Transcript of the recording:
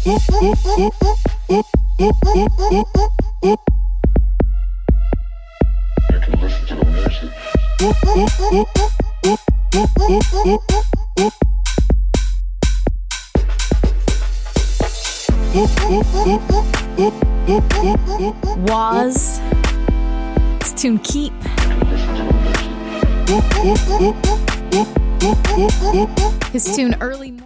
can listen to the music. Was. His tune Keep. His tune Early Morning.